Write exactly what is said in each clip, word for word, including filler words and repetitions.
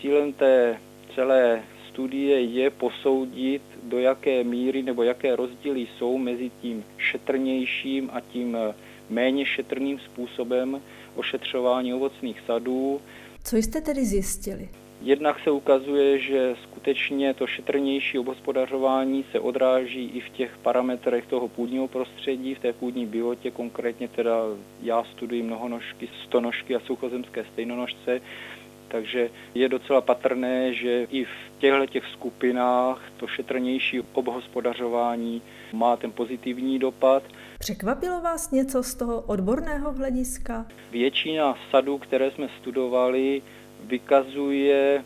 cílem té celé studie je posoudit, do jaké míry nebo jaké rozdíly jsou mezi tím šetrnějším a tím méně šetrným způsobem ošetřování ovocných sadů. Co jste tedy zjistili? Jednak se ukazuje, že skutečně to šetrnější obhospodařování se odráží i v těch parametrech toho půdního prostředí, v té půdní biotě, konkrétně teda já studuji mnohonožky, stonožky a suchozemské stejnonožce, takže je docela patrné, že i v těchto těch skupinách to šetrnější obhospodařování má ten pozitivní dopad. Překvapilo vás něco z toho odborného hlediska? Většina sadů, které jsme studovali, vykazuje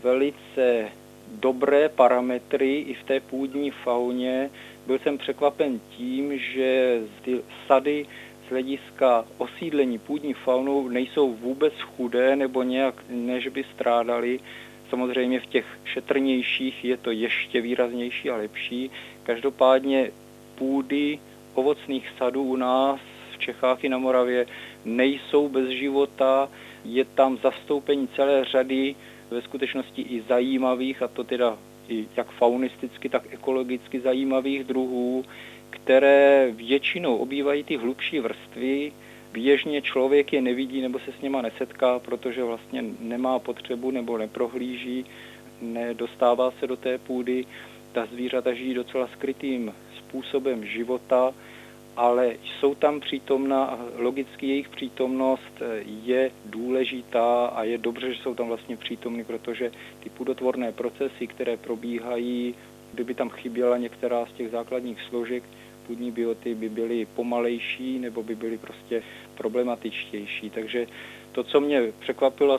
velice dobré parametry i v té půdní fauně. Byl jsem překvapen tím, že ty sady z hlediska osídlení půdní faunou nejsou vůbec chudé nebo nějak, než by strádali. Samozřejmě v těch šetrnějších je to ještě výraznější a lepší. Každopádně půdy ovocných sadů u nás v Čechách i na Moravě nejsou bez života. Je tam zastoupení celé řady ve skutečnosti i zajímavých, a to teda i jak faunisticky, tak ekologicky zajímavých druhů, které většinou obývají ty hlubší vrstvy. Běžně člověk je nevidí nebo se s něma nesetká, protože vlastně nemá potřebu nebo neprohlíží, nedostává se do té půdy. Ta zvířata žijí docela skrytým způsobem života, ale jsou tam přítomná a logicky jejich přítomnost je důležitá a je dobře, že jsou tam vlastně přítomny, protože ty půdotvorné procesy, které probíhají, kdyby tam chyběla některá z těch základních složek půdní bioty, by byly pomalejší nebo by byly prostě problematičtější. Takže to, co mě překvapilo,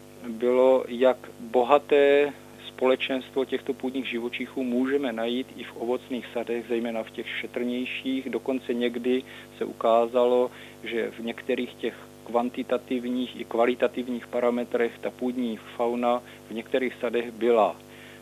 bylo, jak bohaté společenstvo těchto půdních živočichů můžeme najít i v ovocných sadech, zejména v těch šetrnějších. Dokonce někdy se ukázalo, že v některých těch kvantitativních i kvalitativních parametrech ta půdní fauna v některých sadech byla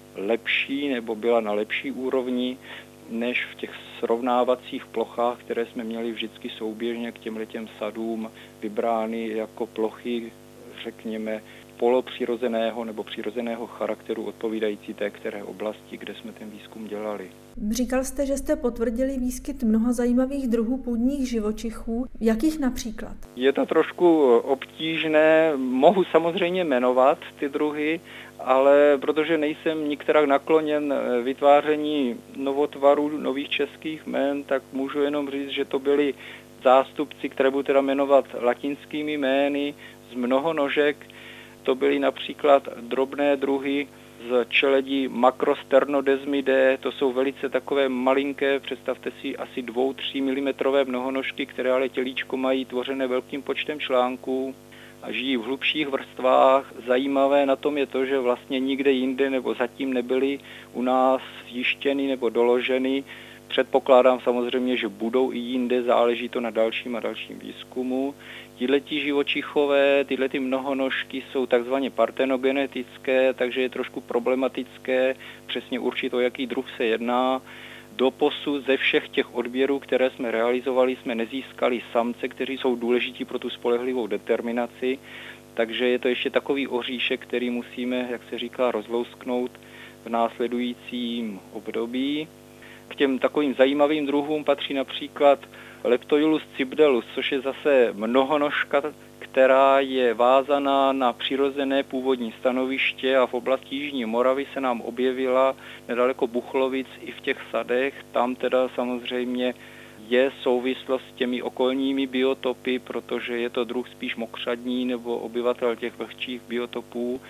lepší nebo byla na lepší úrovni než v těch srovnávacích plochách, které jsme měli vždycky souběžně k těmhletěm sadům vybrány jako plochy, řekněme, polopřirozeného nebo přirozeného charakteru odpovídající té které oblasti, kde jsme ten výzkum dělali. Říkal jste, že jste potvrdili výskyt mnoha zajímavých druhů půdních živočichů. Jakých například? Je to trošku obtížné, mohu samozřejmě jmenovat ty druhy, ale protože nejsem nikterak nakloněn vytváření novotvarů, nových českých jmen, tak můžu jenom říct, že to byli zástupci, které budu teda jmenovat latinskými jmény z mnohonožek. To byly například drobné druhy z čeledí Macrosternodesmidae, to jsou velice takové malinké, představte si asi dva až tři milimetrové mnohonožky, které ale tělíčko mají tvořené velkým počtem článků a žijí v hlubších vrstvách. Zajímavé na tom je to, že vlastně nikde jinde nebo zatím nebyly u nás zjištěny nebo doloženy. Předpokládám samozřejmě, že budou i jinde, záleží to na dalším a dalším výzkumu. Tihleti živočichové, tyhle ty mnohonožky jsou takzvaně partenogenetické, takže je trošku problematické přesně určit, o jaký druh se jedná. Doposud ze všech těch odběrů, které jsme realizovali, jsme nezískali samce, kteří jsou důležití pro tu spolehlivou determinaci, takže je to ještě takový oříšek, který musíme, jak se říká, rozlousknout v následujícím období. K těm takovým zajímavým druhům patří například Leptoilus cibdelus, což je zase mnohonožka, která je vázaná na přirozené původní stanoviště a v oblasti Jižní Moravy se nám objevila nedaleko Buchlovic i v těch sadech. Tam teda samozřejmě je souvislost s těmi okolními biotopy, protože je to druh spíš mokřadní nebo obyvatel těch vlhčích biotopů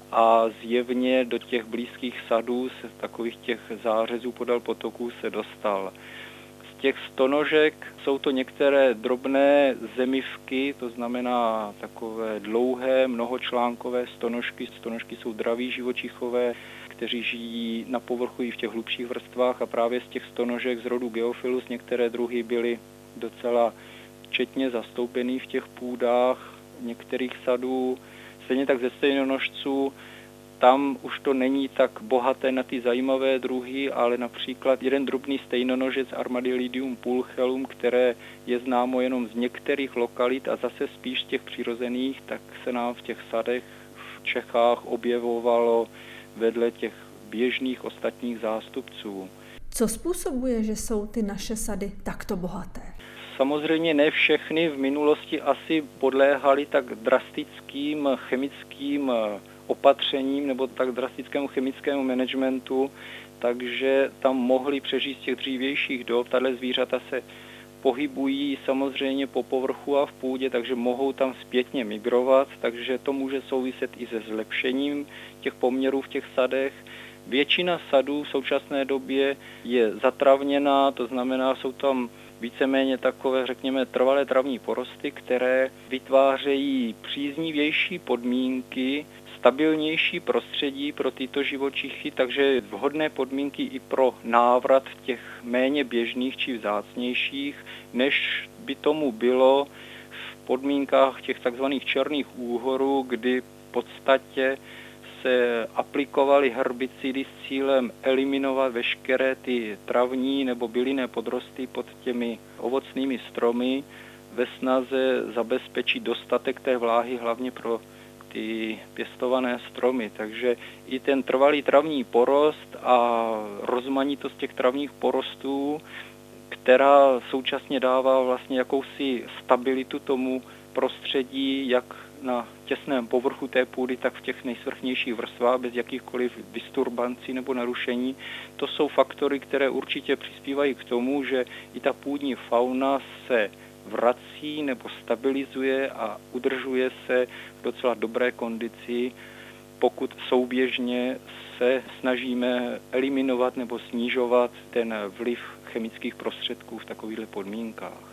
a zjevně do těch blízkých sadů se takových těch zářezů podél potoků se dostal. Z těch stonožek jsou to některé drobné zemivky, to znamená takové dlouhé, mnohočlánkové stonožky. Stonožky jsou draví živočichové, kteří žijí na povrchu i v těch hlubších vrstvách a právě z těch stonožek z rodu Geophilus některé druhy byly docela četně zastoupený v těch půdách některých sadů. Stejně tak ze stejnonožců, tam už to není tak bohaté na ty zajímavé druhy, ale například jeden drobný stejnonožec Armadillidium pulchelum, které je známo jenom z některých lokalit a zase spíš z těch přirozených, tak se nám v těch sadech v v Čechách objevovalo vedle těch běžných ostatních zástupců. Co způsobuje, že jsou ty naše sady takto bohaté? Samozřejmě ne všechny v minulosti asi podléhaly tak drastickým chemickým opatřením nebo tak drastickému chemickému managementu, takže tam mohli přežít z těch dřívějších dob. Tahle zvířata se pohybují samozřejmě po povrchu a v půdě, takže mohou tam zpětně migrovat, takže to může souviset i se zlepšením těch poměrů v těch sadech. Většina sadů v současné době je zatravněná, to znamená, jsou tam víceméně takové, řekněme, trvalé travní porosty, které vytvářejí příznivější podmínky, stabilnější prostředí pro tyto živočichy, takže vhodné podmínky i pro návrat těch méně běžných či vzácnějších, než by tomu bylo v podmínkách těch takzvaných černých úhorů, kdy v podstatě se aplikovaly herbicidy s cílem eliminovat veškeré ty travní nebo bylinné podrosty pod těmi ovocnými stromy ve snaze zabezpečit dostatek té vláhy hlavně pro ty pěstované stromy. Takže i ten trvalý travní porost a rozmanitost těch travních porostů, která současně dává vlastně jakousi stabilitu tomu prostředí, jak na těsném povrchu té půdy, tak v těch nejsvrchnějších vrstvách bez jakýchkoliv disturbancí nebo narušení. To jsou faktory, které určitě přispívají k tomu, že i ta půdní fauna se vrací nebo stabilizuje a udržuje se v docela dobré kondici, pokud souběžně se snažíme eliminovat nebo snižovat ten vliv chemických prostředků v takovýchto podmínkách.